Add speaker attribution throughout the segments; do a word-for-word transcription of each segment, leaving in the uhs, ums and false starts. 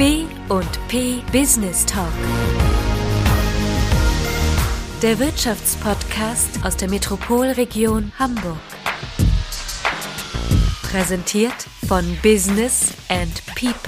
Speaker 1: B und P Business Talk. Der Wirtschaftspodcast aus der Metropolregion Hamburg. Präsentiert von Business and People.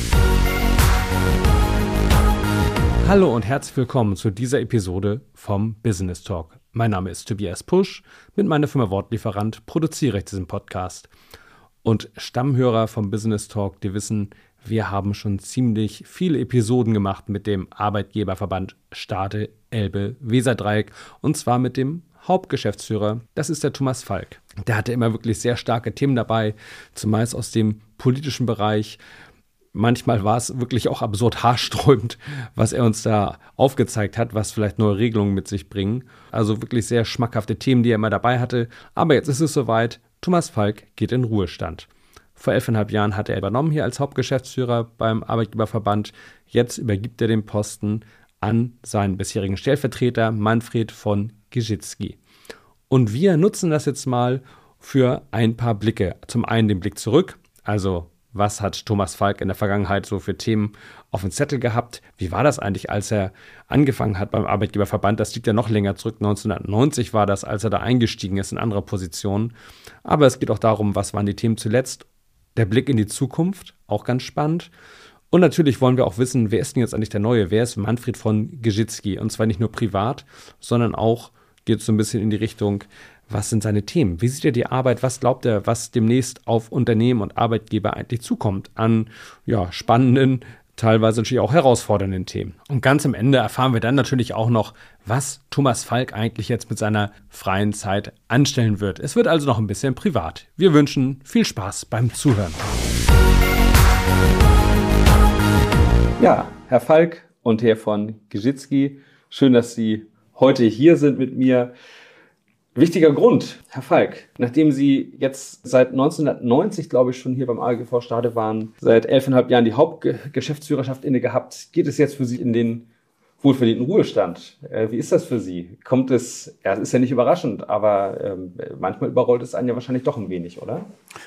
Speaker 2: Hallo und herzlich willkommen zu dieser Episode vom Business Talk. Mein Name ist Tobias Pusch. Mit meiner Firma Wortlieferant produziere ich diesen Podcast. Und Stammhörer vom Business Talk, die wissen, wir haben schon ziemlich viele Episoden gemacht mit dem Arbeitgeberverband Stade Elbe Weser-Dreieck und zwar mit dem Hauptgeschäftsführer, das ist der Thomas Falk. Der hatte immer wirklich sehr starke Themen dabei, zumeist aus dem politischen Bereich. Manchmal war es wirklich auch absurd haarsträubend, was er uns da aufgezeigt hat, was vielleicht neue Regelungen mit sich bringen. Also wirklich sehr schmackhafte Themen, die er immer dabei hatte. Aber jetzt ist es soweit, Thomas Falk geht in Ruhestand. Vor elfeinhalb Jahren hat er übernommen hier als Hauptgeschäftsführer beim Arbeitgeberverband. Jetzt übergibt er den Posten an seinen bisherigen Stellvertreter Manfred von Giżycki. Und wir nutzen das jetzt mal für ein paar Blicke. Zum einen den Blick zurück, also was hat Thomas Falk in der Vergangenheit so für Themen auf dem Zettel gehabt? Wie war das eigentlich, als er angefangen hat beim Arbeitgeberverband? Das liegt ja noch länger zurück. neunzehnhundertneunzig war das, als er da eingestiegen ist in anderer Position. Aber es geht auch darum, was waren die Themen zuletzt? Der Blick in die Zukunft, auch ganz spannend. Und natürlich wollen wir auch wissen, wer ist denn jetzt eigentlich der Neue? Wer ist Manfred von Giżycki? Und zwar nicht nur privat, sondern auch geht es so ein bisschen in die Richtung, was sind seine Themen? Wie sieht er die Arbeit? Was glaubt er, was demnächst auf Unternehmen und Arbeitgeber eigentlich zukommt an ja, spannenden, teilweise natürlich auch herausfordernden Themen? Und ganz am Ende erfahren wir dann natürlich auch noch, was Thomas Falk eigentlich jetzt mit seiner freien Zeit anstellen wird. Es wird also noch ein bisschen privat. Wir wünschen viel Spaß beim Zuhören. Ja, Herr Falk und Herr von Giżycki, schön, dass Sie heute hier sind mit mir. Wichtiger Grund, Herr Falk, nachdem Sie jetzt seit neunzehnhundertneunzig, glaube ich, schon hier beim A G V Stade waren, seit elfeinhalb Jahren die Hauptgeschäftsführerschaft inne gehabt, geht es jetzt für Sie in den wohlverdienten Ruhestand. Äh, wie ist das für Sie? Kommt es, ja, es ist ja nicht überraschend, aber ähm, manchmal überrollt es einen ja wahrscheinlich doch ein wenig, oder?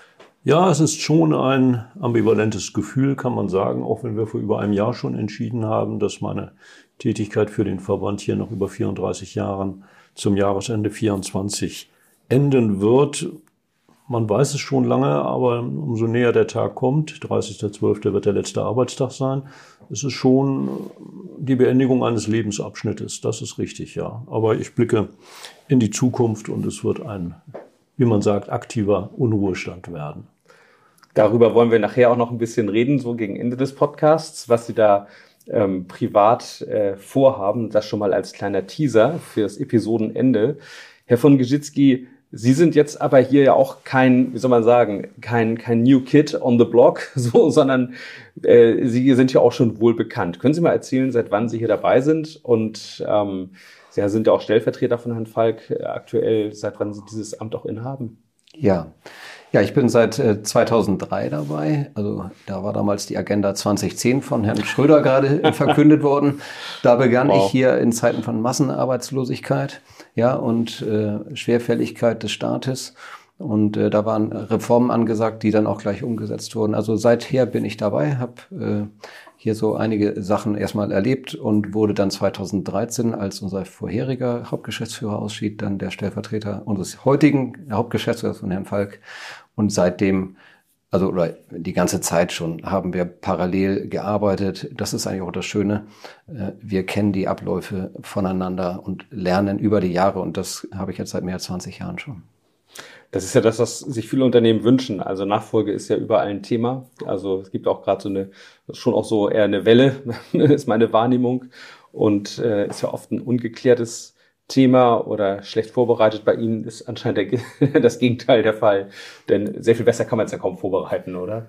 Speaker 3: Ja, es ist schon ein ambivalentes Gefühl, kann man sagen, auch wenn wir vor über einem Jahr schon entschieden haben, dass meine Tätigkeit für den Verband hier nach über vierunddreißig Jahren zum Jahresende vierundzwanzig enden wird. Man weiß es schon lange, aber umso näher der Tag kommt, dreißigster zwölfter wird der letzte Arbeitstag sein, es ist schon die Beendigung eines Lebensabschnittes, das ist richtig, ja. Aber ich blicke in die Zukunft und es wird ein, wie man sagt, aktiver Unruhestand werden.
Speaker 2: Darüber wollen wir nachher auch noch ein bisschen reden, so gegen Ende des Podcasts, was Sie da ähm, privat äh, vorhaben. Das schon mal als kleiner Teaser für das Episodenende. Herr von Giżycki, Sie sind jetzt aber hier ja auch kein, wie soll man sagen, kein, kein New Kid on the Block, so, sondern äh, Sie sind ja auch schon wohl bekannt. Können Sie mal erzählen, seit wann Sie hier dabei sind? Und ähm, Sie sind ja auch Stellvertreter von Herrn Falk äh, aktuell, seit wann Sie dieses Amt auch innehaben?
Speaker 4: Ja, ja, ich bin seit äh, zweitausenddrei dabei. Also da war damals die Agenda zwanzig zehn von Herrn Schröder gerade verkündet worden. Da begann wow. ich hier in Zeiten von Massenarbeitslosigkeit, ja, und äh, Schwerfälligkeit des Staates. Und äh, da waren Reformen angesagt, die dann auch gleich umgesetzt wurden. Also seither bin ich dabei, habe äh, hier so einige Sachen erstmal erlebt und wurde dann zweitausenddreizehn, als unser vorheriger Hauptgeschäftsführer ausschied, dann der Stellvertreter unseres heutigen Hauptgeschäftsführers von Herrn Falk. Und seitdem, also oder die ganze Zeit schon, haben wir parallel gearbeitet. Das ist eigentlich auch das Schöne. Wir kennen die Abläufe voneinander und lernen über die Jahre. Und das habe ich jetzt seit mehr als zwanzig Jahren schon.
Speaker 2: Das ist ja das, was sich viele Unternehmen wünschen. Also Nachfolge ist ja überall ein Thema. Also es gibt auch gerade so eine, schon auch so eher eine Welle, ist meine Wahrnehmung. Und äh, ist ja oft ein ungeklärtes Thema oder schlecht vorbereitet. Bei Ihnen ist anscheinend der, das Gegenteil der Fall. Denn sehr viel besser kann man es ja kaum vorbereiten, oder?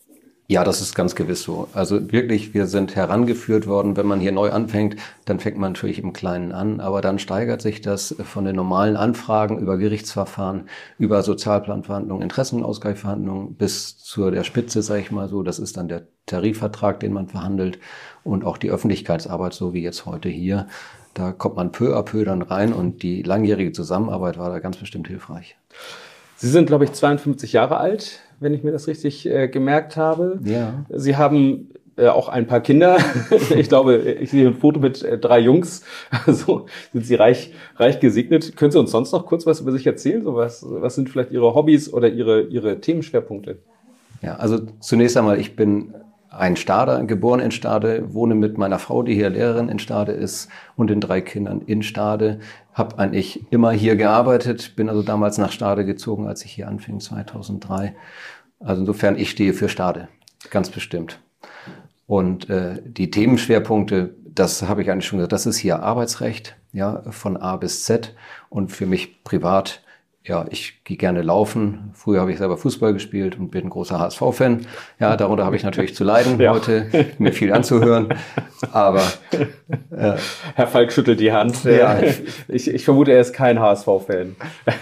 Speaker 4: Ja, das ist ganz gewiss so. Also wirklich, wir sind herangeführt worden. Wenn man hier neu anfängt, dann fängt man natürlich im Kleinen an. Aber dann steigert sich das von den normalen Anfragen über Gerichtsverfahren, über Sozialplanverhandlungen, Interessenausgleichsverhandlungen bis zu der Spitze, sage ich mal so. Das ist dann der Tarifvertrag, den man verhandelt und auch die Öffentlichkeitsarbeit, so wie jetzt heute hier. Da kommt man peu à peu dann rein und die langjährige Zusammenarbeit war da ganz bestimmt hilfreich.
Speaker 2: Sie sind, glaube ich, zweiundfünfzig Jahre alt, wenn ich mir das richtig äh, gemerkt habe.
Speaker 4: Ja.
Speaker 2: Sie haben äh, auch ein paar Kinder. Ich glaube, ich sehe ein Foto mit äh, drei Jungs. Also sind Sie reich, reich gesegnet. Können Sie uns sonst noch kurz was über sich erzählen? So was, was sind vielleicht Ihre Hobbys oder Ihre, Ihre Themenschwerpunkte?
Speaker 4: Ja, also zunächst einmal, ich bin ein Stader, geboren in Stade, wohne mit meiner Frau, die hier Lehrerin in Stade ist, und den drei Kindern in Stade. Habe eigentlich immer hier gearbeitet, bin also damals nach Stade gezogen, als ich hier anfing, zweitausenddrei. Also insofern, ich stehe für Stade, ganz bestimmt. Und äh, die Themenschwerpunkte, das habe ich eigentlich schon gesagt, das ist hier Arbeitsrecht, ja, von A bis Z. Und für mich privat, ja, ich gehe gerne laufen. Früher habe ich selber Fußball gespielt und bin ein großer H S V-Fan. Ja, darunter habe ich natürlich zu leiden ja. heute, mir viel anzuhören. Aber
Speaker 2: äh, Herr Falk schüttelt die Hand. Ja, ich, ich vermute, er ist kein H S V-Fan.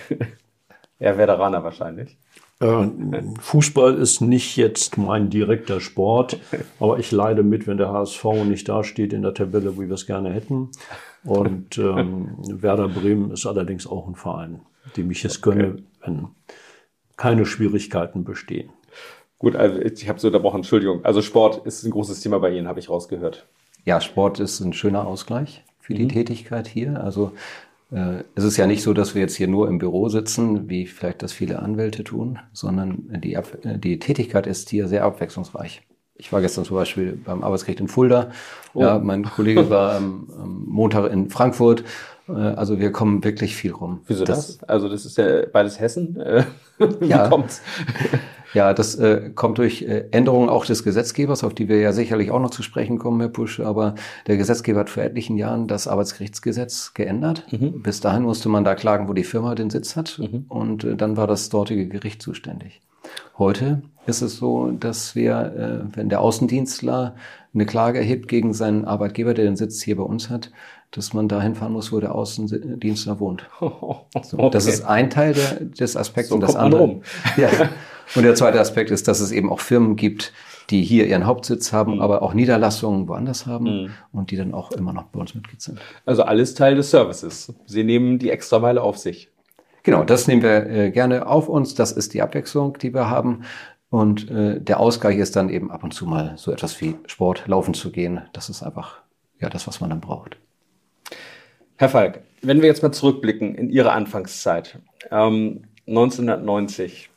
Speaker 2: Er Veteraner wahrscheinlich.
Speaker 3: Fußball ist nicht jetzt mein direkter Sport, aber ich leide mit, wenn der H S V nicht dasteht in der Tabelle, wie wir es gerne hätten. Und ähm, Werder Bremen ist allerdings auch ein Verein, dem ich es gönne, okay. wenn keine Schwierigkeiten bestehen.
Speaker 2: Gut, also ich habe so unterbrochen, Entschuldigung. Also Sport ist ein großes Thema bei Ihnen, habe ich rausgehört.
Speaker 4: Ja, Sport ist ein schöner Ausgleich für die mhm. Tätigkeit hier. Also äh, es ist ja nicht so, dass wir jetzt hier nur im Büro sitzen, wie vielleicht das viele Anwälte tun, sondern die, die Tätigkeit ist hier sehr abwechslungsreich. Ich war gestern zum Beispiel beim Arbeitsgericht in Fulda. Oh. Ja, mein Kollege war am, am Montag in Frankfurt. Also wir kommen wirklich viel rum.
Speaker 2: Wieso das? das? Also das ist ja beides Hessen. Wie
Speaker 4: ja,
Speaker 2: kommt's?
Speaker 4: Ja, das äh, kommt durch äh, Änderungen auch des Gesetzgebers, auf die wir ja sicherlich auch noch zu sprechen kommen, Herr Pusch. Aber der Gesetzgeber hat vor etlichen Jahren das Arbeitsgerichtsgesetz geändert. Mhm. Bis dahin musste man da klagen, wo die Firma den Sitz hat. Mhm. Und äh, dann war das dortige Gericht zuständig. Heute ist es so, dass wir, äh, wenn der Außendienstler eine Klage erhebt gegen seinen Arbeitgeber, der den Sitz hier bei uns hat, dass man dahin fahren muss, wo der Außendienstler wohnt. So, okay. Das ist ein Teil der, des Aspekts.
Speaker 2: So
Speaker 4: und das
Speaker 2: kommt man
Speaker 4: andere.
Speaker 2: Rum.
Speaker 4: Ja. Und der zweite Aspekt ist, dass es eben auch Firmen gibt, die hier ihren Hauptsitz haben, mhm. aber auch Niederlassungen woanders haben mhm. und die dann auch immer noch bei uns Mitglied sind.
Speaker 2: Also alles Teil des Services. Sie nehmen die Extrameile auf sich.
Speaker 4: Genau, das nehmen wir äh, gerne auf uns. Das ist die Abwechslung, die wir haben. Und äh, der Ausgleich ist dann eben ab und zu mal so etwas wie Sport, laufen zu gehen. Das ist einfach ja das, was man dann braucht.
Speaker 2: Herr Falk, wenn wir jetzt mal zurückblicken in Ihre Anfangszeit, ähm, neunzehnhundertneunzig,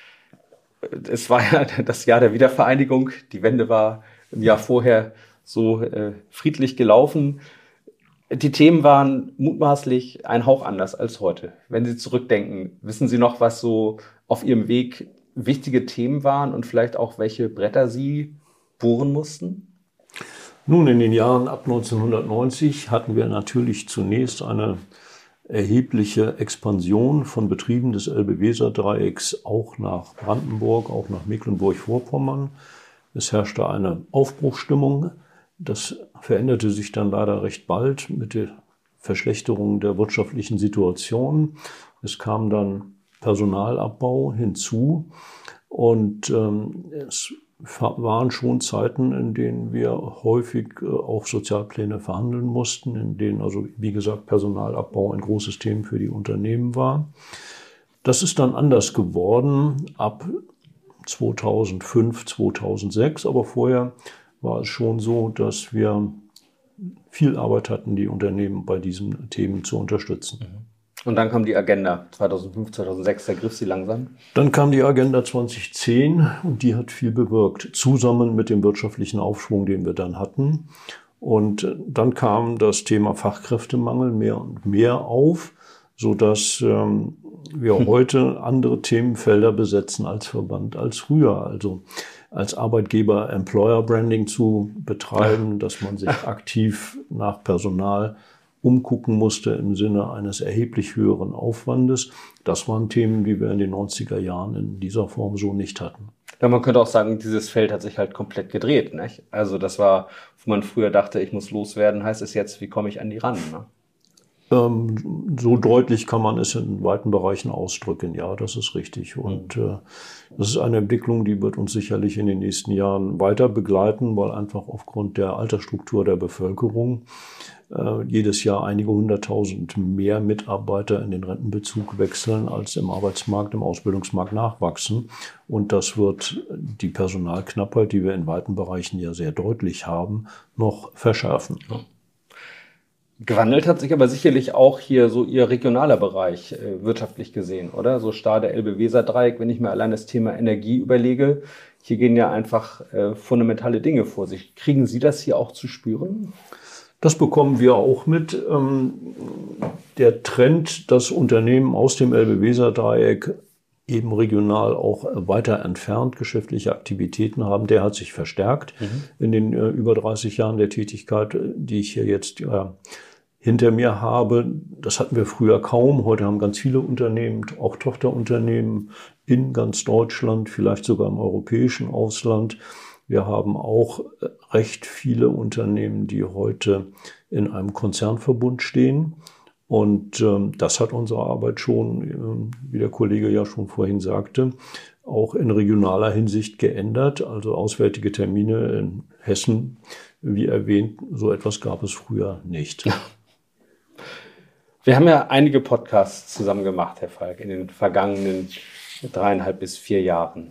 Speaker 2: es war ja das Jahr der Wiedervereinigung, die Wende war im Jahr vorher so äh, friedlich gelaufen. Die Themen waren mutmaßlich ein Hauch anders als heute. Wenn Sie zurückdenken, wissen Sie noch, was so auf Ihrem Weg wichtige Themen waren und vielleicht auch welche Bretter Sie bohren mussten?
Speaker 3: Nun, in den Jahren ab neunzehnhundertneunzig hatten wir natürlich zunächst eine erhebliche Expansion von Betrieben des Elbe-Weser-Dreiecks auch nach Brandenburg, auch nach Mecklenburg-Vorpommern. Es herrschte eine Aufbruchsstimmung. Das veränderte sich dann leider recht bald mit der Verschlechterung der wirtschaftlichen Situation. Es kam dann Personalabbau hinzu und ähm, es waren schon Zeiten, in denen wir häufig äh, auch Sozialpläne verhandeln mussten, in denen also, wie gesagt, Personalabbau ein großes Thema für die Unternehmen war. Das ist dann anders geworden ab zweitausendfünf, zweitausendsechs, aber vorher war es schon so, dass wir viel Arbeit hatten, die Unternehmen bei diesen Themen zu unterstützen.
Speaker 2: Und dann kam die Agenda zweitausendfünf, zweitausendsechs, da griff sie langsam.
Speaker 3: Dann kam die Agenda zweitausendzehn und die hat viel bewirkt, zusammen mit dem wirtschaftlichen Aufschwung, den wir dann hatten. Und dann kam das Thema Fachkräftemangel mehr und mehr auf, sodass ähm, wir hm. heute andere Themenfelder besetzen als Verband als früher. Also als Arbeitgeber Employer Branding zu betreiben, dass man sich aktiv nach Personal umgucken musste im Sinne eines erheblich höheren Aufwandes. Das waren Themen, die wir in den neunziger Jahren in dieser Form so nicht hatten.
Speaker 2: Ja, man könnte auch sagen, dieses Feld hat sich halt komplett gedreht, nicht? Also das war, wo man früher dachte, ich muss loswerden, heißt es jetzt, wie komme ich an die ran? Ne?
Speaker 3: Ähm, so deutlich kann man es in weiten Bereichen ausdrücken. Ja, das ist richtig. Und äh, das ist eine Entwicklung, die wird uns sicherlich in den nächsten Jahren weiter begleiten, weil einfach aufgrund der Altersstruktur der Bevölkerung äh, jedes Jahr einige hunderttausend mehr Mitarbeiter in den Rentenbezug wechseln, als im Arbeitsmarkt, im Ausbildungsmarkt nachwachsen. Und das wird die Personalknappheit, die wir in weiten Bereichen ja sehr deutlich haben, noch verschärfen.
Speaker 2: Ja. Gewandelt hat sich aber sicherlich auch hier so Ihr regionaler Bereich äh, wirtschaftlich gesehen, oder? So Stade-Elbe-Weser-Dreieck, wenn ich mir allein das Thema Energie überlege, hier gehen ja einfach äh, fundamentale Dinge vor sich. Kriegen Sie das hier auch zu spüren?
Speaker 3: Das bekommen wir auch mit. Ähm, der Trend, dass Unternehmen aus dem Elbe-Weser-Dreieck eben regional auch weiter entfernt geschäftliche Aktivitäten haben, der hat sich verstärkt mhm. in den äh, über dreißig Jahren der Tätigkeit, die ich hier jetzt äh, hinter mir habe. Das hatten wir früher kaum. Heute haben ganz viele Unternehmen, auch Tochterunternehmen in ganz Deutschland, vielleicht sogar im europäischen Ausland. Wir haben auch recht viele Unternehmen, die heute in einem Konzernverbund stehen. Und ähm, das hat unsere Arbeit schon, äh, wie der Kollege ja schon vorhin sagte, auch in regionaler Hinsicht geändert. Also auswärtige Termine in Hessen, wie erwähnt, so etwas gab es früher nicht.
Speaker 2: Wir haben ja einige Podcasts zusammen gemacht, Herr Falk, in den vergangenen dreieinhalb bis vier Jahren.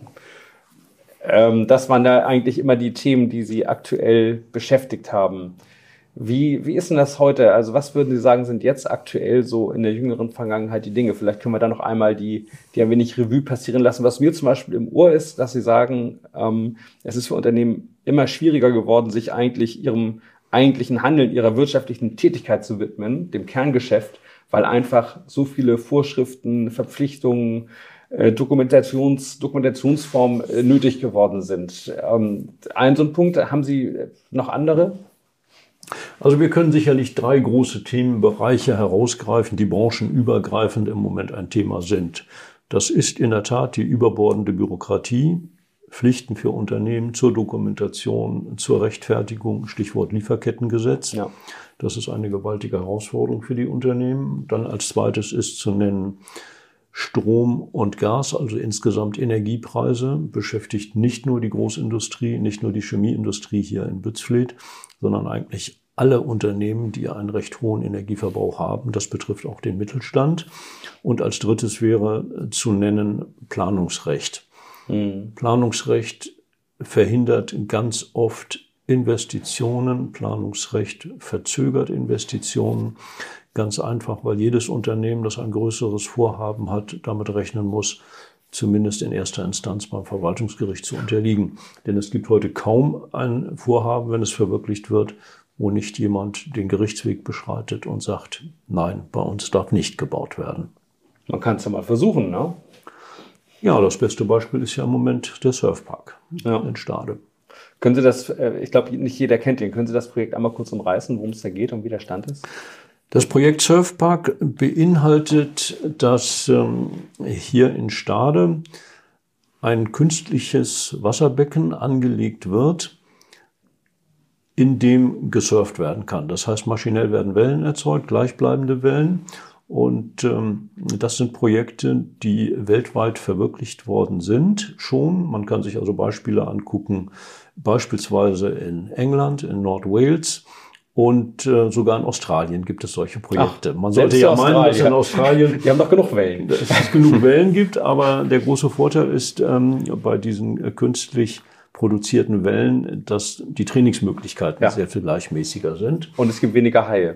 Speaker 2: Ähm, das waren da eigentlich immer die Themen, die Sie aktuell beschäftigt haben. Wie, wie ist denn das heute? Also was würden Sie sagen, sind jetzt aktuell so in der jüngeren Vergangenheit die Dinge? Vielleicht können wir da noch einmal die, die ein wenig Revue passieren lassen. Was mir zum Beispiel im Ohr ist, dass Sie sagen, ähm, es ist für Unternehmen immer schwieriger geworden, sich eigentlich ihrem eigentlichen Handeln, ihrer wirtschaftlichen Tätigkeit zu widmen, dem Kerngeschäft, weil einfach so viele Vorschriften, Verpflichtungen, äh, Dokumentations, Dokumentationsformen äh, nötig geworden sind. Ähm, ein so ein Punkt, haben Sie noch andere?
Speaker 3: Also wir können sicherlich drei große Themenbereiche herausgreifen, die branchenübergreifend im Moment ein Thema sind. Das ist in der Tat die überbordende Bürokratie, Pflichten für Unternehmen zur Dokumentation, zur Rechtfertigung, Stichwort Lieferkettengesetz. Ja. Das ist eine gewaltige Herausforderung für die Unternehmen. Dann als zweites ist zu nennen Strom und Gas, also insgesamt Energiepreise, beschäftigt nicht nur die Großindustrie, nicht nur die Chemieindustrie hier in Bützfleth, sondern eigentlich alle Unternehmen, die einen recht hohen Energieverbrauch haben. Das betrifft auch den Mittelstand. Und als drittes wäre zu nennen Planungsrecht. Mhm. Planungsrecht verhindert ganz oft Investitionen. Planungsrecht verzögert Investitionen. Ganz einfach, weil jedes Unternehmen, das ein größeres Vorhaben hat, damit rechnen muss, zumindest in erster Instanz beim Verwaltungsgericht zu unterliegen. Denn es gibt heute kaum ein Vorhaben, wenn es verwirklicht wird, wo nicht jemand den Gerichtsweg beschreitet und sagt, nein, bei uns darf nicht gebaut werden.
Speaker 2: Man kann es ja mal versuchen, ne?
Speaker 3: Ja, das beste Beispiel ist ja im Moment der Surfpark
Speaker 2: ja.
Speaker 3: in Stade.
Speaker 2: Können Sie das, ich glaube, nicht jeder kennt ihn, können Sie das Projekt einmal kurz umreißen, worum es da geht und wie der Stand ist?
Speaker 3: Das Projekt Surfpark beinhaltet, dass ähm, hier in Stade ein künstliches Wasserbecken angelegt wird, in dem gesurft werden kann. Das heißt, maschinell werden Wellen erzeugt, gleichbleibende Wellen. Und ähm, das sind Projekte, die weltweit verwirklicht worden sind schon. Man kann sich also Beispiele angucken, beispielsweise in England, in Nordwales. Und äh, sogar in Australien gibt es solche Projekte.
Speaker 2: Ach,
Speaker 3: man sollte ja meinen, dass in Australien
Speaker 2: die haben doch genug Wellen.
Speaker 3: dass es genug Wellen gibt, aber der große Vorteil ist ähm, bei diesen äh, künstlich produzierten Wellen, dass die Trainingsmöglichkeiten ja. sehr viel gleichmäßiger sind.
Speaker 2: Und es gibt weniger Haie.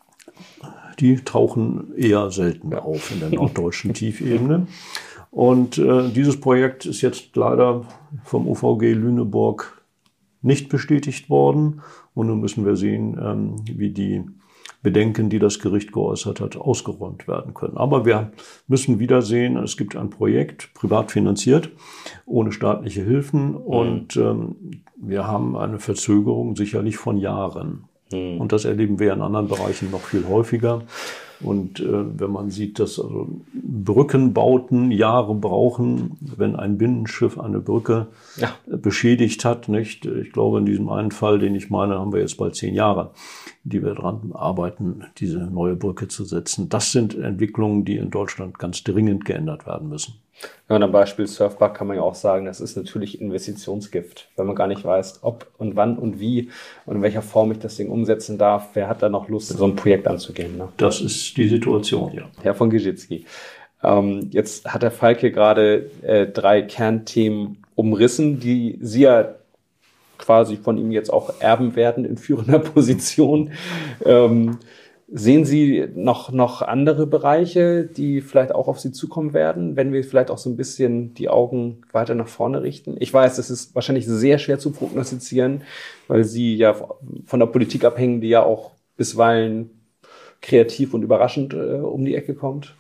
Speaker 3: Die tauchen eher selten ja. auf in der norddeutschen Tiefebene. Und äh, dieses Projekt ist jetzt leider vom O V G Lüneburg nicht bestätigt worden. Und nun müssen wir sehen, ähm, wie die Bedenken, die das Gericht geäußert hat, ausgeräumt werden können. Aber wir müssen wieder sehen, es gibt ein Projekt, privat finanziert, ohne staatliche Hilfen. Mhm. Und ähm, wir haben eine Verzögerung sicherlich von Jahren. Mhm. Und das erleben wir in anderen Bereichen noch viel häufiger. Und äh, wenn man sieht, dass also Brückenbauten Jahre brauchen, wenn ein Binnenschiff eine Brücke ja. beschädigt hat, nicht? Ich glaube, in diesem einen Fall, den ich meine, haben wir jetzt bald zehn Jahre, die wir daran arbeiten, diese neue Brücke zu setzen. Das sind Entwicklungen, die in Deutschland ganz dringend geändert werden müssen.
Speaker 2: Ja, und am Beispiel Surfpark kann man ja auch sagen, das ist natürlich Investitionsgift, wenn man gar nicht weiß, ob und wann und wie und in welcher Form ich das Ding umsetzen darf. Wer hat da noch Lust, so ein Projekt anzugehen? Ne?
Speaker 3: Das ist die Situation, ja.
Speaker 2: Herr von Giżycki, ähm, jetzt hat der Falke gerade äh, drei Kernthemen umrissen, die Sie ja quasi von ihm jetzt auch erben werden in führender Position. Ähm, Sehen Sie noch, noch andere Bereiche, die vielleicht auch auf Sie zukommen werden, wenn wir vielleicht auch so ein bisschen die Augen weiter nach vorne richten? Ich weiß, es ist wahrscheinlich sehr schwer zu prognostizieren, weil Sie ja von der Politik abhängen, die ja auch bisweilen kreativ und überraschend äh, um die Ecke kommt.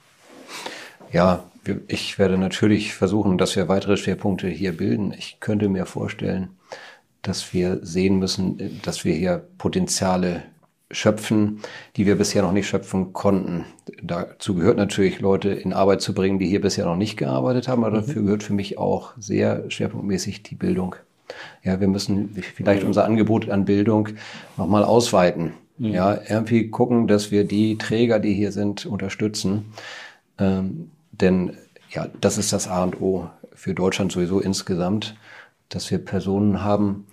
Speaker 4: Ja, ich werde natürlich versuchen, dass wir weitere Schwerpunkte hier bilden. Ich könnte mir vorstellen, dass wir sehen müssen, dass wir hier Potenziale schöpfen, die wir bisher noch nicht schöpfen konnten. Dazu gehört natürlich, Leute in Arbeit zu bringen, die hier bisher noch nicht gearbeitet haben, aber mhm. dafür gehört für mich auch sehr schwerpunktmäßig die Bildung. Ja, wir müssen vielleicht unser Angebot an Bildung nochmal ausweiten. Mhm. Ja, irgendwie gucken, dass wir die Träger, die hier sind, unterstützen. Ähm, denn ja, das ist das A und O für Deutschland sowieso insgesamt, dass wir Personen haben,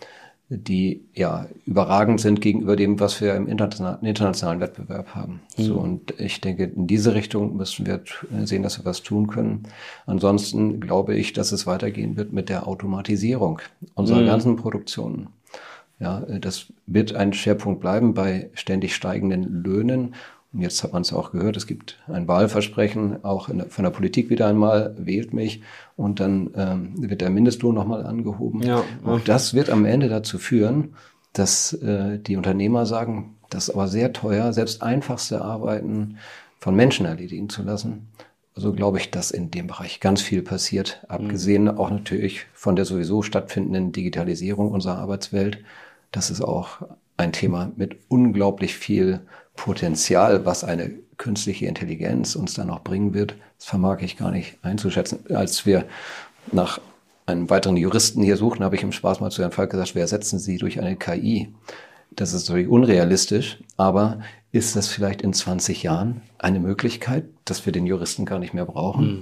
Speaker 4: die ja überragend sind gegenüber dem, was wir im internationalen, internationalen Wettbewerb haben. Mhm. So, und ich denke, in diese Richtung müssen wir sehen, dass wir was tun können. Ansonsten glaube ich, dass es weitergehen wird mit der Automatisierung unserer mhm. ganzen Produktionen. Ja, das wird ein Schwerpunkt bleiben bei ständig steigenden Löhnen. Und jetzt hat man es auch gehört, es gibt ein Wahlversprechen, auch in der, von der Politik wieder einmal, wählt mich und dann ähm, wird der Mindestlohn nochmal angehoben. Ja, und das wird am Ende dazu führen, dass äh, die Unternehmer sagen, das ist aber sehr teuer, selbst einfachste Arbeiten von Menschen erledigen zu lassen. Also glaube ich, dass in dem Bereich ganz viel passiert, abgesehen mhm. auch natürlich von der sowieso stattfindenden Digitalisierung unserer Arbeitswelt. Das ist auch ein Thema mit unglaublich viel Potenzial, was eine künstliche Intelligenz uns dann noch bringen wird, das vermag ich gar nicht einzuschätzen. Als wir nach einem weiteren Juristen hier suchten, habe ich im Spaß mal zu Herrn Falk gesagt, wir ersetzen Sie durch eine K I. Das ist natürlich unrealistisch, aber ist das vielleicht in zwanzig Jahren eine Möglichkeit, dass wir den Juristen gar nicht mehr brauchen? Mhm.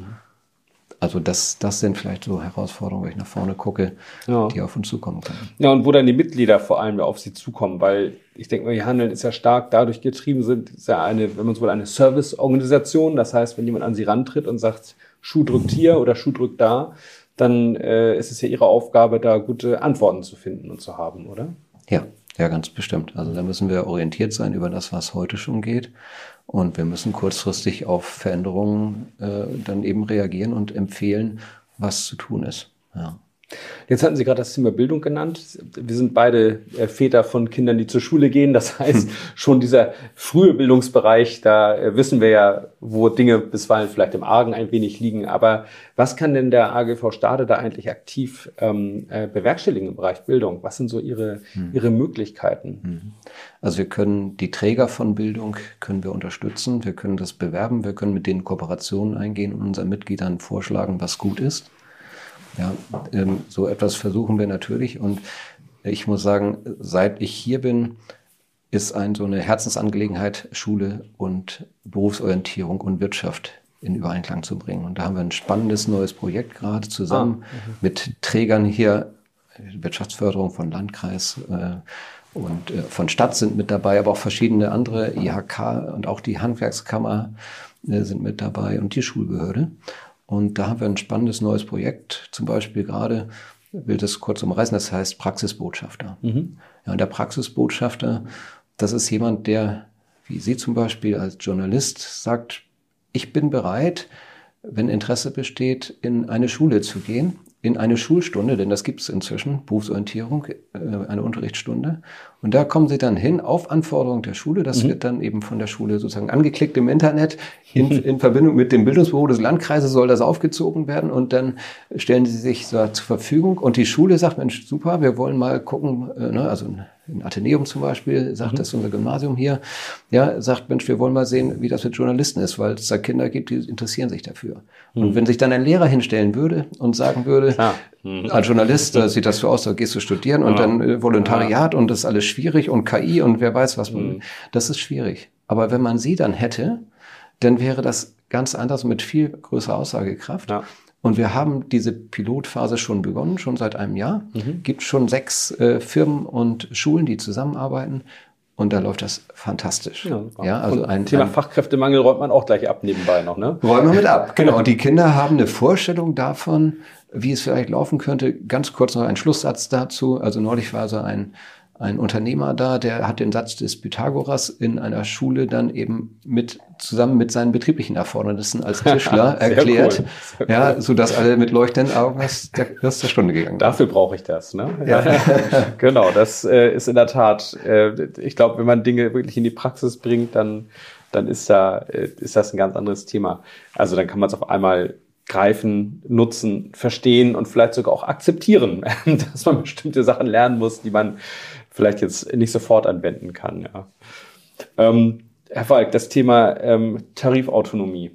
Speaker 4: Also das, das sind vielleicht so Herausforderungen, wenn ich nach vorne gucke, ja. die auf uns zukommen können.
Speaker 2: Ja, und wo dann die Mitglieder vor allem auf sie zukommen, weil ich denke mal, ihr Handeln ist ja stark dadurch getrieben, sind ist ja eine, wenn man so will, eine Serviceorganisation. Das heißt, wenn jemand an sie rantritt und sagt, Schuh drückt hier oder Schuh drückt da, dann äh, ist es ja ihre Aufgabe, da gute Antworten zu finden und zu haben, oder?
Speaker 4: Ja, ja, ganz bestimmt. Also da müssen wir orientiert sein über das, was heute schon geht. Und wir müssen kurzfristig auf Veränderungen äh, dann eben reagieren und empfehlen, was zu tun ist. Ja.
Speaker 2: Jetzt hatten Sie gerade das Thema Bildung genannt. Wir sind beide äh, Väter von Kindern, die zur Schule gehen. Das heißt, schon dieser frühe Bildungsbereich, da äh, wissen wir ja, wo Dinge bisweilen vielleicht im Argen ein wenig liegen. Aber was kann denn der A G V Stade da eigentlich aktiv ähm, äh, bewerkstelligen im Bereich Bildung? Was sind so Ihre, hm. Ihre Möglichkeiten?
Speaker 4: Also wir können die Träger von Bildung können wir unterstützen. Wir können das bewerben. Wir können mit denen Kooperationen eingehen und unseren Mitgliedern vorschlagen, was gut ist. Ja, ähm, so etwas versuchen wir natürlich und ich muss sagen, seit ich hier bin, ist ein so eine Herzensangelegenheit, Schule und Berufsorientierung und Wirtschaft in Übereinklang zu bringen. Und da haben wir ein spannendes neues Projekt gerade zusammen ah, mit Trägern hier, Wirtschaftsförderung von Landkreis äh, und äh, von Stadt sind mit dabei, aber auch verschiedene andere, I H K und auch die Handwerkskammer äh, sind mit dabei und die Schulbehörde. Und da haben wir ein spannendes neues Projekt, zum Beispiel gerade, ich will das kurz umreißen, das heißt Praxisbotschafter. Mhm. Ja, und der Praxisbotschafter, das ist jemand, der, wie Sie zum Beispiel als Journalist, sagt, ich bin bereit, wenn Interesse besteht, in eine Schule zu gehen, in eine Schulstunde, denn das gibt es inzwischen, Berufsorientierung, eine Unterrichtsstunde. Und da kommen Sie dann hin auf Anforderung der Schule. Das mhm. wird dann eben von der Schule sozusagen angeklickt im Internet. In, in Verbindung mit dem Bildungsbüro des Landkreises soll das aufgezogen werden. Und dann stellen Sie sich so zur Verfügung. Und die Schule sagt, Mensch, super, wir wollen mal gucken, ne, also in Athenäum zum Beispiel, sagt, mhm. das ist unser Gymnasium hier, ja, sagt, Mensch, wir wollen mal sehen, wie das mit Journalisten ist, weil es da Kinder gibt, die interessieren sich dafür. Mhm. Und wenn sich dann ein Lehrer hinstellen würde und sagen würde, mhm. als Journalist, da sieht das so aus, da gehst du studieren und ja. dann äh, Volontariat ja. und das ist alles schwierig und K I und wer weiß was, mhm. das ist schwierig. Aber wenn man sie dann hätte, dann wäre das ganz anders mit viel größerer Aussagekraft. Ja. Und wir haben diese Pilotphase schon begonnen, schon seit einem Jahr. Mhm. Gibt schon sechs äh, Firmen und Schulen, die zusammenarbeiten. Und da läuft das fantastisch. Ja,
Speaker 2: ja, also ein Thema ein, Fachkräftemangel räumt man auch gleich ab nebenbei noch, ne?
Speaker 4: Räumen wir mit ab, genau. Und die Kinder haben eine Vorstellung davon, wie es vielleicht laufen könnte. Ganz kurz noch ein Schlusssatz dazu. Also neulich war so ein Ein Unternehmer da, der hat den Satz des Pythagoras in einer Schule dann eben mit zusammen mit seinen betrieblichen Erfordernissen als Tischler erklärt, cool. ja, cool. so dass alle mit leuchtenden Augen aus der, aus der Stunde gegangen sind.
Speaker 2: Dafür brauche ich das, ne? Ja. Genau, das äh, ist in der Tat. Äh, ich glaube, wenn man Dinge wirklich in die Praxis bringt, dann dann ist da äh, ist das ein ganz anderes Thema. Also dann kann man es auf einmal greifen, nutzen, verstehen und vielleicht sogar auch akzeptieren, dass man bestimmte Sachen lernen muss, die man vielleicht jetzt nicht sofort anwenden kann. Ja. Ähm, Herr Falk, das Thema ähm, Tarifautonomie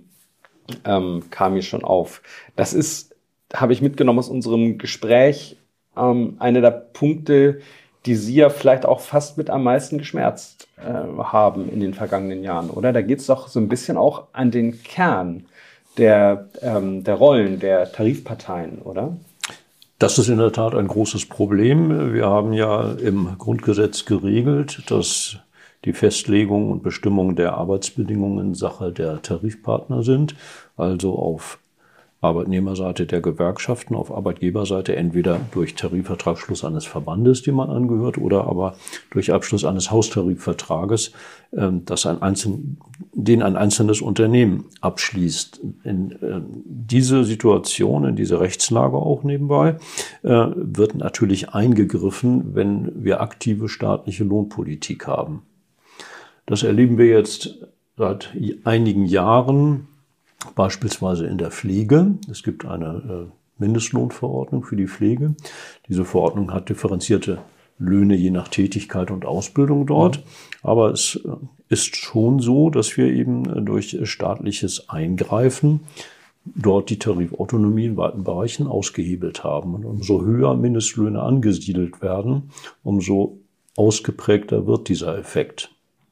Speaker 2: ähm, kam hier schon auf. Das ist, habe ich mitgenommen aus unserem Gespräch, ähm, einer der Punkte, die Sie ja vielleicht auch fast mit am meisten geschmerzt äh, haben in den vergangenen Jahren, oder? Da geht es doch so ein bisschen auch an den Kern der, ähm, der Rollen der Tarifparteien, oder?
Speaker 3: Das ist in der Tat ein großes Problem. Wir haben ja im Grundgesetz geregelt, dass die Festlegung und Bestimmung der Arbeitsbedingungen Sache der Tarifpartner sind, also auf Arbeitnehmerseite der Gewerkschaften, auf Arbeitgeberseite entweder durch Tarifvertragsschluss eines Verbandes, dem man angehört, oder aber durch Abschluss eines Haustarifvertrages, das ein einzeln, den ein einzelnes Unternehmen abschließt. In diese Situation, in diese Rechtslage auch nebenbei, wird natürlich eingegriffen, wenn wir aktive staatliche Lohnpolitik haben. Das erleben wir jetzt seit einigen Jahren, beispielsweise in der Pflege. Es gibt eine Mindestlohnverordnung für die Pflege. Diese Verordnung hat differenzierte Löhne je nach Tätigkeit und Ausbildung dort. Mhm. Aber es ist schon so, dass wir eben durch staatliches Eingreifen dort die Tarifautonomie in weiten Bereichen ausgehebelt haben. Und umso höher Mindestlöhne angesiedelt werden, umso ausgeprägter wird dieser Effekt.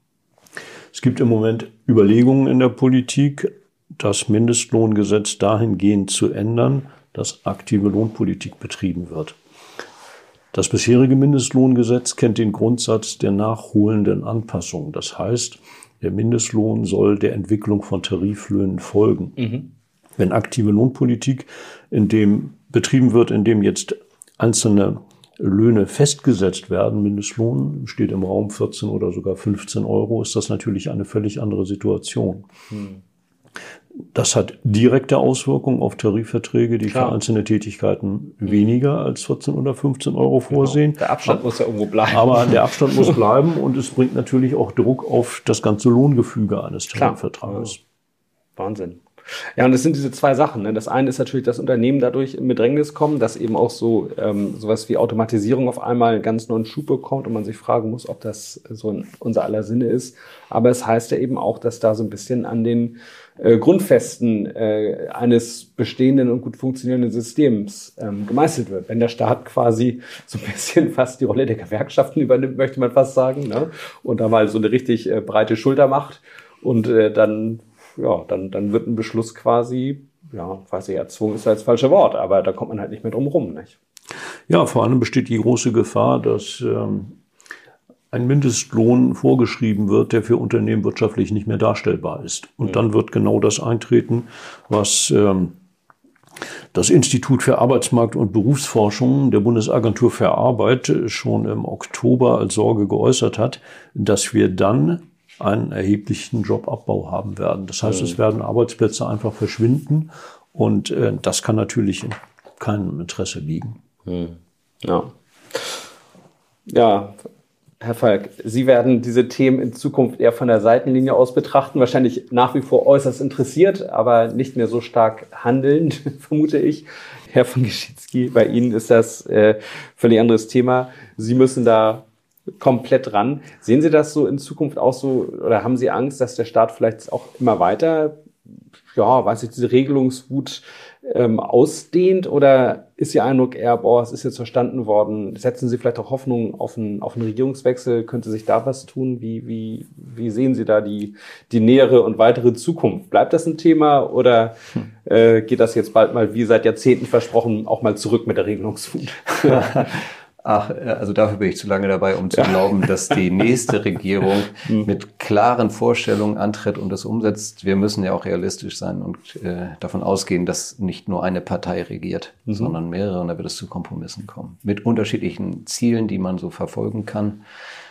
Speaker 3: Es gibt im Moment Überlegungen in der Politik, das Mindestlohngesetz dahingehend zu ändern, dass aktive Lohnpolitik betrieben wird. Das bisherige Mindestlohngesetz kennt den Grundsatz der nachholenden Anpassung. Das heißt, der Mindestlohn soll der Entwicklung von Tariflöhnen folgen. Mhm. Wenn aktive Lohnpolitik in dem betrieben wird, in dem jetzt einzelne Löhne festgesetzt werden, Mindestlohn steht im Raum vierzehn oder sogar fünfzehn Euro, ist das natürlich eine völlig andere Situation. Mhm. Das hat direkte Auswirkungen auf Tarifverträge, die Klar. für einzelne Tätigkeiten weniger als vierzehn oder fünfzehn Euro vorsehen.
Speaker 2: Genau. Der Abstand muss ja irgendwo bleiben.
Speaker 3: Aber der Abstand muss bleiben und es bringt natürlich auch Druck auf das ganze Lohngefüge eines Tarifvertrages.
Speaker 2: Ja. Wahnsinn. Ja, und das sind diese zwei Sachen. Ne? Das eine ist natürlich, dass Unternehmen dadurch in Bedrängnis kommen, dass eben auch so ähm, sowas wie Automatisierung auf einmal einen ganz neuen Schub bekommt und man sich fragen muss, ob das so in unser aller Sinne ist. Aber es heißt ja eben auch, dass da so ein bisschen an den äh, Grundfesten äh, eines bestehenden und gut funktionierenden Systems ähm, gemeißelt wird. Wenn der Staat quasi so ein bisschen fast die Rolle der Gewerkschaften übernimmt, möchte man fast sagen, ne? Und da mal so eine richtig äh, breite Schulter macht und äh, dann Ja, dann, dann wird ein Beschluss quasi, ja, weiß ich, erzwungen ist ja das falsche Wort, aber da kommt man halt nicht mehr drum rum, nicht?
Speaker 3: Ja, vor allem besteht die große Gefahr, dass ähm, ein Mindestlohn vorgeschrieben wird, der für Unternehmen wirtschaftlich nicht mehr darstellbar ist. Und mhm. dann wird genau das eintreten, was ähm, das Institut für Arbeitsmarkt- und Berufsforschung der Bundesagentur für Arbeit schon im Oktober als Sorge geäußert hat, dass wir dann einen erheblichen Jobabbau haben werden. Das heißt, mhm. es werden Arbeitsplätze einfach verschwinden und äh, das kann natürlich in keinem Interesse liegen.
Speaker 2: Mhm. Ja. Ja, Herr Falk, Sie werden diese Themen in Zukunft eher von der Seitenlinie aus betrachten, wahrscheinlich nach wie vor äußerst interessiert, aber nicht mehr so stark handelnd, vermute ich. Herr von Geschitzky, bei Ihnen ist das äh, völlig anderes Thema. Sie müssen da komplett ran. Sehen Sie das so in Zukunft auch so, oder haben Sie Angst, dass der Staat vielleicht auch immer weiter, ja, weiß ich, diese Regelungswut ähm, ausdehnt, oder ist Ihr Eindruck eher, boah, es ist jetzt verstanden worden, setzen Sie vielleicht auch Hoffnung auf einen, auf einen Regierungswechsel, könnte sich da was tun? Wie, wie, wie sehen Sie da die, die nähere und weitere Zukunft? Bleibt das ein Thema, oder äh, geht das jetzt bald mal, wie seit Jahrzehnten versprochen, auch mal zurück mit der Regelungswut?
Speaker 4: Ach, also dafür bin ich zu lange dabei, um zu glauben, dass die nächste Regierung mit klaren Vorstellungen antritt und das umsetzt. Wir müssen ja auch realistisch sein und äh, davon ausgehen, dass nicht nur eine Partei regiert, mhm. sondern mehrere, und da wird es zu Kompromissen kommen. Mit unterschiedlichen Zielen, die man so verfolgen kann,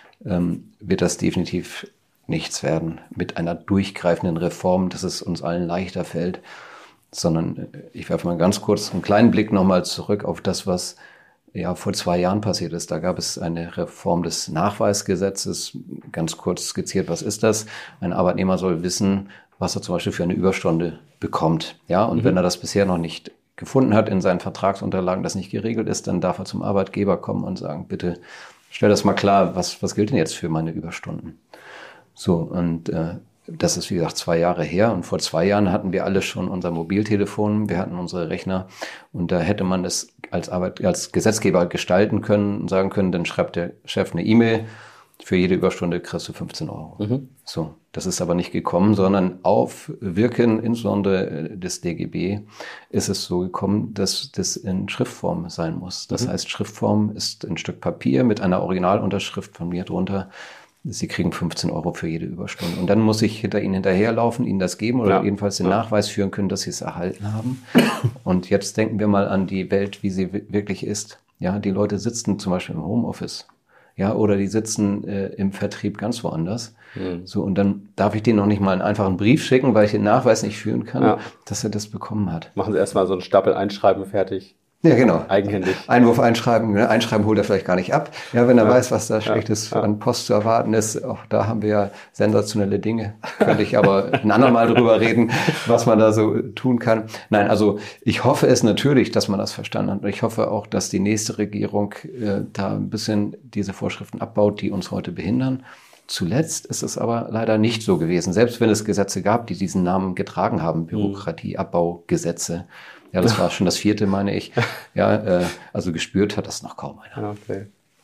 Speaker 4: ähm, wird das definitiv nichts werden mit einer durchgreifenden Reform, dass es uns allen leichter fällt, sondern ich werfe mal ganz kurz einen kleinen Blick nochmal zurück auf das, was ja vor zwei Jahren passiert ist. Da gab es eine Reform des Nachweisgesetzes. Ganz kurz skizziert, was ist das? Ein Arbeitnehmer soll wissen, was er zum Beispiel für eine Überstunde bekommt. Ja, und mhm. wenn er das bisher noch nicht gefunden hat in seinen Vertragsunterlagen, das nicht geregelt ist, dann darf er zum Arbeitgeber kommen und sagen, bitte stell das mal klar, was, was gilt denn jetzt für meine Überstunden? So, und äh, das ist, wie gesagt, zwei Jahre her. Und vor zwei Jahren hatten wir alle schon unser Mobiltelefon, wir hatten unsere Rechner. Und da hätte man es als Arbeit, als Gesetzgeber gestalten können und sagen können, dann schreibt der Chef eine E-Mail, für jede Überstunde kriegst du fünfzehn Euro. Mhm. So, das ist aber nicht gekommen, sondern auf Wirken, insbesondere des D G B, ist es so gekommen, dass das in Schriftform sein muss. Das mhm. heißt, Schriftform ist ein Stück Papier mit einer Originalunterschrift von mir drunter. Sie kriegen fünfzehn Euro für jede Überstunde. Und dann muss ich hinter Ihnen hinterherlaufen, Ihnen das geben oder ja. jedenfalls den ja. Nachweis führen können, dass Sie es erhalten haben. Und jetzt denken wir mal an die Welt, wie sie w- wirklich ist. Ja, die Leute sitzen zum Beispiel im Homeoffice. Ja, oder die sitzen äh, im Vertrieb ganz woanders. Mhm. So, und dann darf ich denen noch nicht mal einen einfachen Brief schicken, weil ich den Nachweis nicht führen kann, ja. dass er das bekommen hat.
Speaker 2: Machen Sie erstmal so einen Stapel einschreiben, fertig.
Speaker 4: Ja, genau.
Speaker 2: Eigenhändig.
Speaker 4: Einwurf einschreiben. Ne? Einschreiben holt er vielleicht gar nicht ab. Ja, wenn er ja. weiß, was da Schlechtes ja. an Post zu erwarten ist. Auch da haben wir ja sensationelle Dinge. Könnte ich aber ein andermal drüber reden, was man da so tun kann. Nein, also ich hoffe es natürlich, dass man das verstanden hat. Und ich hoffe auch, dass die nächste Regierung äh, da ein bisschen diese Vorschriften abbaut, die uns heute behindern. Zuletzt ist es aber leider nicht so gewesen. Selbst wenn es Gesetze gab, die diesen Namen getragen haben, Bürokratieabbaugesetze. Ja, das war schon das vierte, meine ich. Ja, äh, also gespürt hat das noch kaum einer.
Speaker 2: Okay.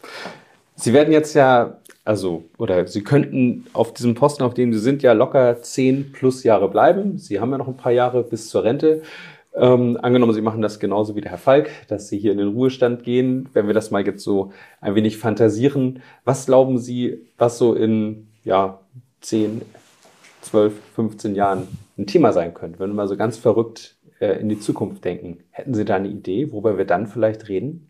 Speaker 2: Sie werden jetzt ja, also, oder Sie könnten auf diesem Posten, auf dem Sie sind, ja locker zehn plus Jahre bleiben. Sie haben ja noch ein paar Jahre bis zur Rente. Ähm, angenommen, Sie machen das genauso wie der Herr Falk, dass Sie hier in den Ruhestand gehen. Wenn wir das mal jetzt so ein wenig fantasieren, was glauben Sie, was so in ja, zehn, zwölf, fünfzehn Jahren ein Thema sein könnte? Wenn wir mal so ganz verrückt in die Zukunft denken. Hätten Sie da eine Idee, worüber wir dann vielleicht reden?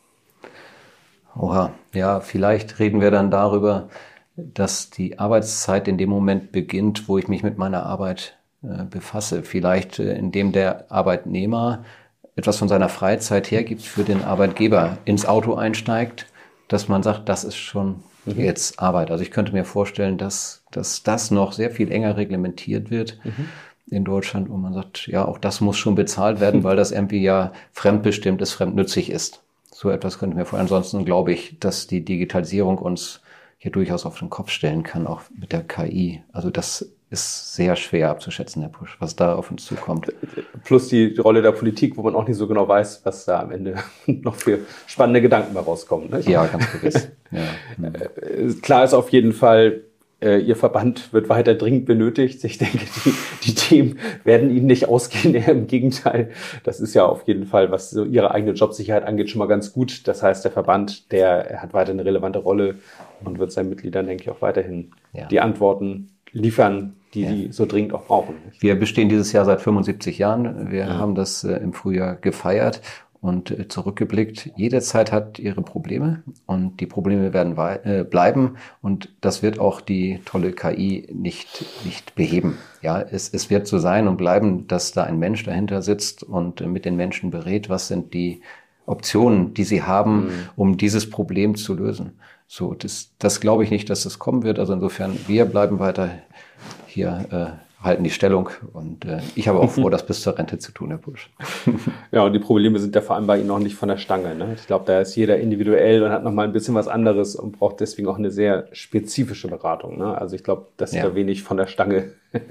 Speaker 4: Oha, ja, vielleicht reden wir dann darüber, dass die Arbeitszeit in dem Moment beginnt, wo ich mich mit meiner Arbeit äh, befasse. Vielleicht äh, indem der Arbeitnehmer etwas von seiner Freizeit hergibt für den Arbeitgeber, ins Auto einsteigt, dass man sagt, das ist schon mhm. jetzt Arbeit. Also ich könnte mir vorstellen, dass, dass das noch sehr viel enger reglementiert wird. Mhm. in Deutschland, wo man sagt, ja, auch das muss schon bezahlt werden, weil das irgendwie ja fremdbestimmt ist, fremdnützig ist. So etwas könnte ich mir vorstellen. Ansonsten glaube ich, dass die Digitalisierung uns hier durchaus auf den Kopf stellen kann, auch mit der K I. Also das ist sehr schwer abzuschätzen, Herr Pusch, was da auf uns zukommt.
Speaker 2: Plus die Rolle der Politik, wo man auch nicht so genau weiß, was da am Ende noch für spannende Gedanken mal rauskommen. Ne?
Speaker 4: Ja, ganz gewiss. Ja.
Speaker 2: Klar ist auf jeden Fall, Ihr Verband wird weiter dringend benötigt. Ich denke, die, die Themen werden Ihnen nicht ausgehen. Im Gegenteil, das ist ja auf jeden Fall, was so Ihre eigene Jobsicherheit angeht, schon mal ganz gut. Das heißt, der Verband, der hat weiter eine relevante Rolle und wird seinen Mitgliedern, denke ich, auch weiterhin ja. die Antworten liefern, die ja. sie so dringend auch brauchen.
Speaker 4: Wir bestehen dieses Jahr seit fünfundsiebzig Jahren. Wir ja. haben das äh, im Frühjahr gefeiert. Und zurückgeblickt, jede Zeit hat ihre Probleme und die Probleme werden wei- äh, bleiben und das wird auch die tolle K I nicht, nicht beheben. Ja, es, es wird so sein und bleiben, dass da ein Mensch dahinter sitzt und mit den Menschen berät, was sind die Optionen, die sie haben, mhm. um dieses Problem zu lösen. So, das, das glaube ich nicht, dass das kommen wird. Also insofern, wir bleiben weiter hier äh, halten die Stellung und äh, ich habe auch vor, das bis zur Rente zu tun, Herr Pusch.
Speaker 2: Ja, und die Probleme sind ja vor allem bei Ihnen noch nicht von der Stange. Ne? Ich glaube, da ist jeder individuell und hat nochmal ein bisschen was anderes und braucht deswegen auch eine sehr spezifische Beratung. Ne? Also ich glaube, dass Sie ja. da wenig von der Stange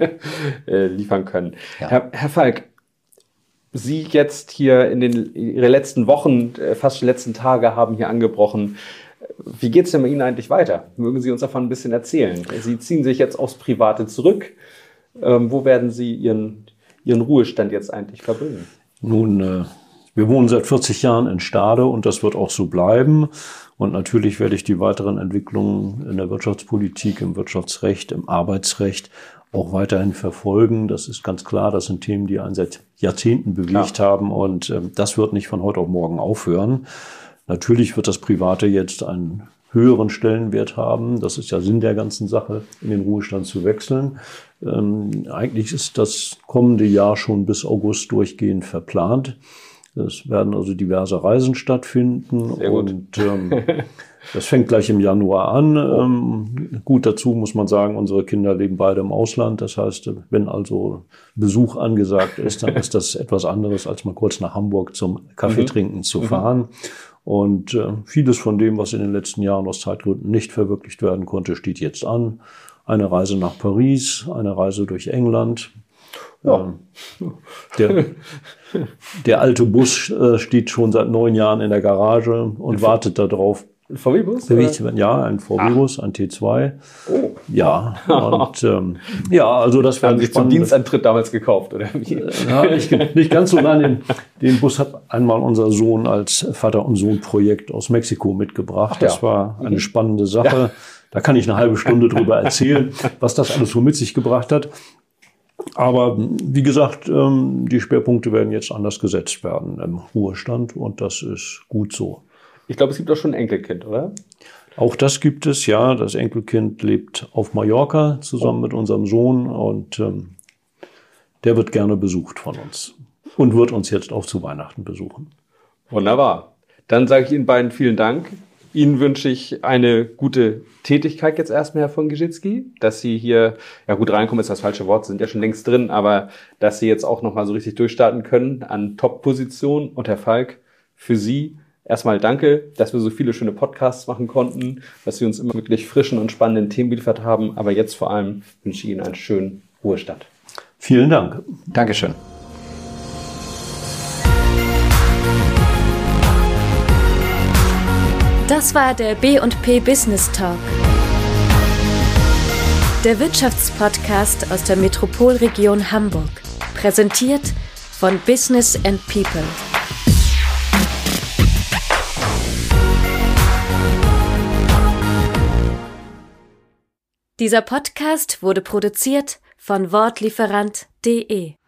Speaker 2: äh, liefern können. Ja. Herr, Herr Falk, Sie jetzt hier in den Ihre letzten Wochen, fast die letzten Tage haben hier angebrochen. Wie geht es denn bei Ihnen eigentlich weiter? Mögen Sie uns davon ein bisschen erzählen? Sie ziehen sich jetzt aufs Private zurück. Ähm, wo werden Sie Ihren, Ihren Ruhestand jetzt eigentlich verbringen?
Speaker 3: Nun, äh, wir wohnen seit vierzig Jahren in Stade und das wird auch so bleiben. Und natürlich werde ich die weiteren Entwicklungen in der Wirtschaftspolitik, im Wirtschaftsrecht, im Arbeitsrecht auch weiterhin verfolgen. Das ist ganz klar, das sind Themen, die einen seit Jahrzehnten bewegt ja. haben und äh, das wird nicht von heute auf morgen aufhören. Natürlich wird das Private jetzt einen höheren Stellenwert haben. Das ist ja Sinn der ganzen Sache, in den Ruhestand zu wechseln. Ähm, eigentlich ist das kommende Jahr schon bis August durchgehend verplant. Es werden also diverse Reisen stattfinden.
Speaker 2: Sehr gut.
Speaker 3: Und ähm, das fängt gleich im Januar an. Ähm, gut, dazu muss man sagen, unsere Kinder leben beide im Ausland. Das heißt, wenn also Besuch angesagt ist, dann ist das etwas anderes, als mal kurz nach Hamburg zum Kaffee trinken mhm. zu fahren. Mhm. Und äh, vieles von dem, was in den letzten Jahren aus Zeitgründen nicht verwirklicht werden konnte, steht jetzt an. Eine Reise nach Paris, eine Reise durch England. Ja. Ähm, der, der alte Bus äh, steht schon seit neun Jahren in der Garage und F- wartet darauf.
Speaker 2: Ein V W-Bus?
Speaker 3: Ja, ein V W-Bus, ein T zwei. Oh. Ja, und ähm, ja, also das war
Speaker 2: haben Sie zum Dienstantritt damals gekauft, oder wie?
Speaker 3: Ja, nicht, nicht ganz so lange. Den, den Bus hat einmal unser Sohn als Vater- und Sohn-Projekt aus Mexiko mitgebracht. Ach, das ja. war eine mhm. spannende Sache. Ja. Da kann ich eine halbe Stunde drüber erzählen, was das alles so mit sich gebracht hat. Aber wie gesagt, die Schwerpunkte werden jetzt anders gesetzt werden im Ruhestand und das ist gut so.
Speaker 2: Ich glaube, es gibt auch schon ein Enkelkind, oder?
Speaker 3: Auch das gibt es, ja. Das Enkelkind lebt auf Mallorca zusammen oh. mit unserem Sohn und ähm, der wird gerne besucht von uns und wird uns jetzt auch zu Weihnachten besuchen.
Speaker 2: Wunderbar. Dann sage ich Ihnen beiden vielen Dank. Ihnen wünsche ich eine gute Tätigkeit jetzt erstmal, Herr von Giżycki, dass Sie hier, ja gut, reinkommen ist das falsche Wort, sind ja schon längst drin, aber dass Sie jetzt auch nochmal so richtig durchstarten können an Top-Positionen. Und Herr Falk, für Sie erstmal danke, dass wir so viele schöne Podcasts machen konnten, dass Sie uns immer wirklich frischen und spannenden Themen geliefert haben, aber jetzt vor allem wünsche ich Ihnen einen schönen Ruhestand.
Speaker 3: Vielen Dank.
Speaker 4: Dankeschön.
Speaker 1: Das war der B und P Business Talk, der Wirtschaftspodcast aus der Metropolregion Hamburg, präsentiert von Business and People. Dieser Podcast wurde produziert von Wortlieferant punkt de.